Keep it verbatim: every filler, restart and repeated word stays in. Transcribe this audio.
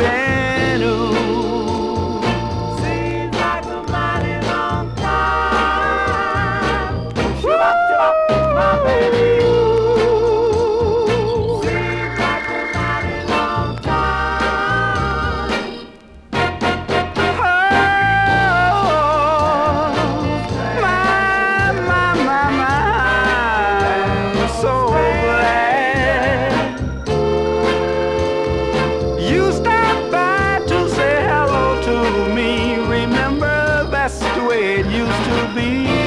been. Ooh, seems like a mighty long time. Shoo-bop, shoo-bop, my baby. Ooh, seems like a mighty long time. Oh, my, my, my, my, I'm so glad you stopped by to say hello to me. Remember, that's the way it used to be.